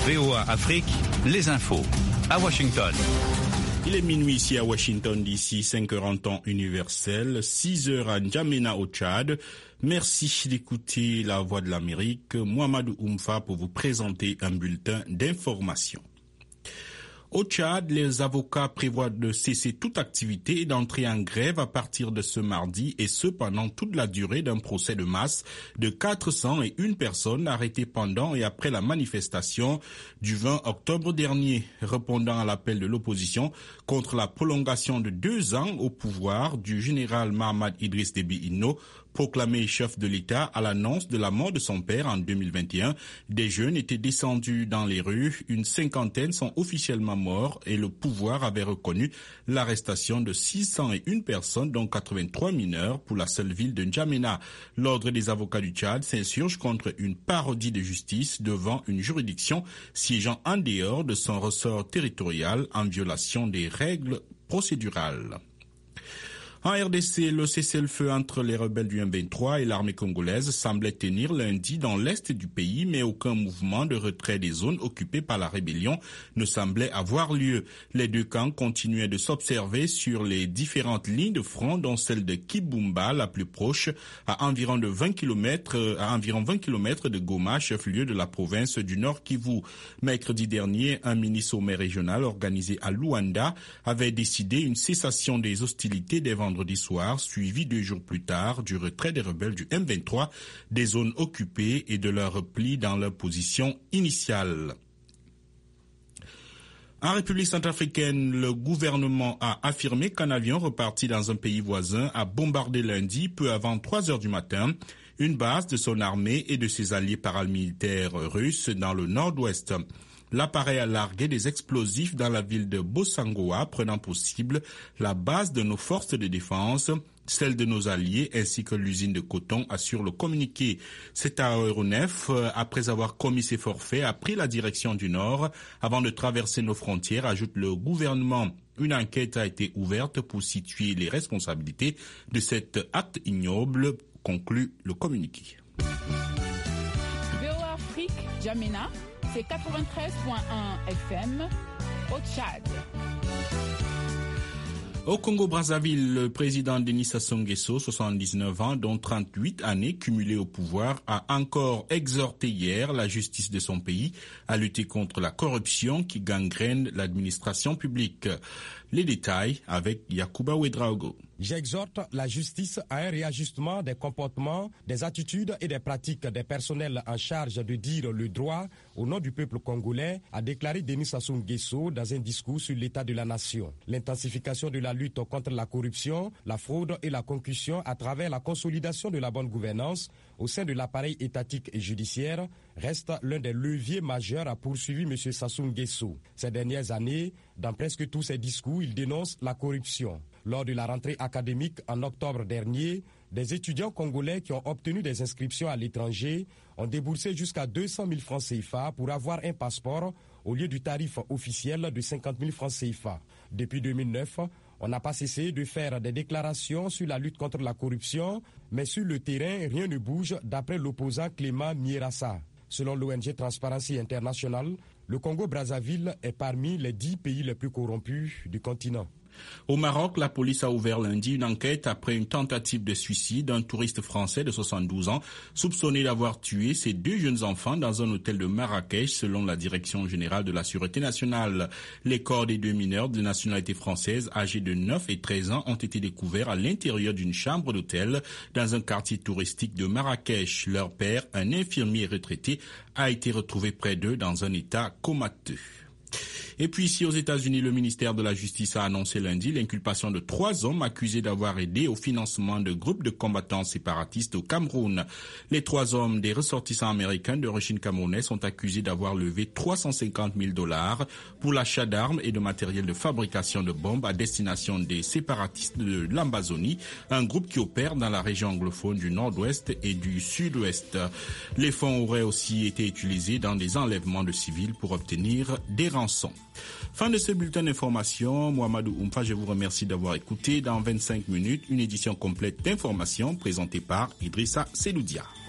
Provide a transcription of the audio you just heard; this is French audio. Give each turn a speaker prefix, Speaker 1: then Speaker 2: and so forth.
Speaker 1: VOA Afrique, les infos. À Washington.
Speaker 2: Il est minuit ici à Washington DC, 5h en temps universel, 6h à N'Djamena au Tchad. Merci d'écouter la Voix de l'Amérique. Mohamedou Oumfa pour vous présenter un bulletin d'information. Au Tchad, les avocats prévoient de cesser toute activité et d'entrer en grève à partir de ce mardi, et ce pendant toute la durée d'un procès de masse de 401 personnes arrêtées pendant et après la manifestation du 20 octobre dernier, répondant à l'appel de l'opposition contre la prolongation de 2 ans au pouvoir du général Mahamat Idriss Déby Itno, proclamé chef de l'État à l'annonce de la mort de son père en 2021. Des jeunes étaient descendus dans les rues, une cinquantaine sont officiellement morts et le pouvoir avait reconnu l'arrestation de 601 personnes, dont 83 mineurs, pour la seule ville de N'Djamena. L'Ordre des avocats du Tchad s'insurge contre une parodie de justice devant une juridiction siégeant en dehors de son ressort territorial en violation des règles procédurales. En RDC, le cessez-le-feu entre les rebelles du M23 et l'armée congolaise semblait tenir lundi dans l'est du pays, mais aucun mouvement de retrait des zones occupées par la rébellion ne semblait avoir lieu. Les deux camps continuaient de s'observer sur les différentes lignes de front, dont celle de Kibumba, la plus proche, à environ 20 km de Goma, chef-lieu de la province du Nord Kivu. Mercredi dernier, un mini-sommet régional organisé à Luanda avait décidé une cessation des hostilités des vendredis soir, suivi 2 jours plus tard du retrait des rebelles du M23 des zones occupées et de leur repli dans leur position initiale. En République centrafricaine, le gouvernement a affirmé qu'un avion reparti dans un pays voisin a bombardé lundi, peu avant 3 heures du matin, une base de son armée et de ses alliés paramilitaires russes dans le nord-ouest. L'appareil a largué des explosifs dans la ville de Bossangoa, prenant pour cible la base de nos forces de défense, celle de nos alliés ainsi que l'usine de coton, assure le communiqué. Cet aéronef, après avoir commis ses forfaits, a pris la direction du nord avant de traverser nos frontières, ajoute le gouvernement. Une enquête a été ouverte pour situer les responsabilités de cet acte ignoble, conclut le communiqué.
Speaker 3: VOA Afrique, N'Djamena. C'est 93.1 FM au Tchad.
Speaker 2: Au Congo-Brazzaville, le président Denis Sassou Nguesso, 79 ans, dont 38 années cumulées au pouvoir, a encore exhorté hier la justice de son pays à lutter contre la corruption qui gangrène l'administration publique. Les détails avec Yacouba Ouedraogo.
Speaker 4: J'exhorte la justice à un réajustement des comportements, des attitudes et des pratiques des personnels en charge de dire le droit au nom du peuple congolais, a déclaré Denis Sassou Nguesso dans un discours sur l'état de la nation. L'intensification de la lutte contre la corruption, la fraude et la concussion à travers la consolidation de la bonne gouvernance au sein de l'appareil étatique et judiciaire reste l'un des leviers majeurs à poursuivre M. Sassou Nguesso. Ces dernières années, dans presque tous ses discours, il dénonce la corruption. Lors de la rentrée académique en octobre dernier, des étudiants congolais qui ont obtenu des inscriptions à l'étranger ont déboursé jusqu'à 200 000 francs CFA pour avoir un passeport au lieu du tarif officiel de 50 000 francs CFA. Depuis 2009, on n'a pas cessé de faire des déclarations sur la lutte contre la corruption, mais sur le terrain, rien ne bouge d'après l'opposant Clément Mierassa. Selon l'ONG Transparency International, le Congo-Brazzaville est parmi les 10 pays les plus corrompus du continent.
Speaker 2: Au Maroc, la police a ouvert lundi une enquête après une tentative de suicide d'un touriste français de 72 ans soupçonné d'avoir tué ses 2 jeunes enfants dans un hôtel de Marrakech, selon la Direction générale de la Sûreté nationale. Les corps des 2 mineurs de nationalité française âgés de 9 et 13 ans ont été découverts à l'intérieur d'une chambre d'hôtel dans un quartier touristique de Marrakech. Leur père, un infirmier retraité, a été retrouvé près d'eux dans un état comateux. Et puis ici aux États-Unis, le ministère de la Justice a annoncé lundi l'inculpation de 3 hommes accusés d'avoir aidé au financement de groupes de combattants séparatistes au Cameroun. Les 3 hommes, des ressortissants américains d'origine camerounaise, sont accusés d'avoir levé $350 000 pour l'achat d'armes et de matériel de fabrication de bombes à destination des séparatistes de l'Ambazonie, un groupe qui opère dans la région anglophone du nord-ouest et du sud-ouest. Les fonds auraient aussi été utilisés dans des enlèvements de civils pour obtenir des rançons. Fin de ce bulletin d'information. Mohamedou Oumfa, je vous remercie d'avoir écouté. Dans 25 minutes, une édition complète d'informations présentée par Idrissa Seloudia.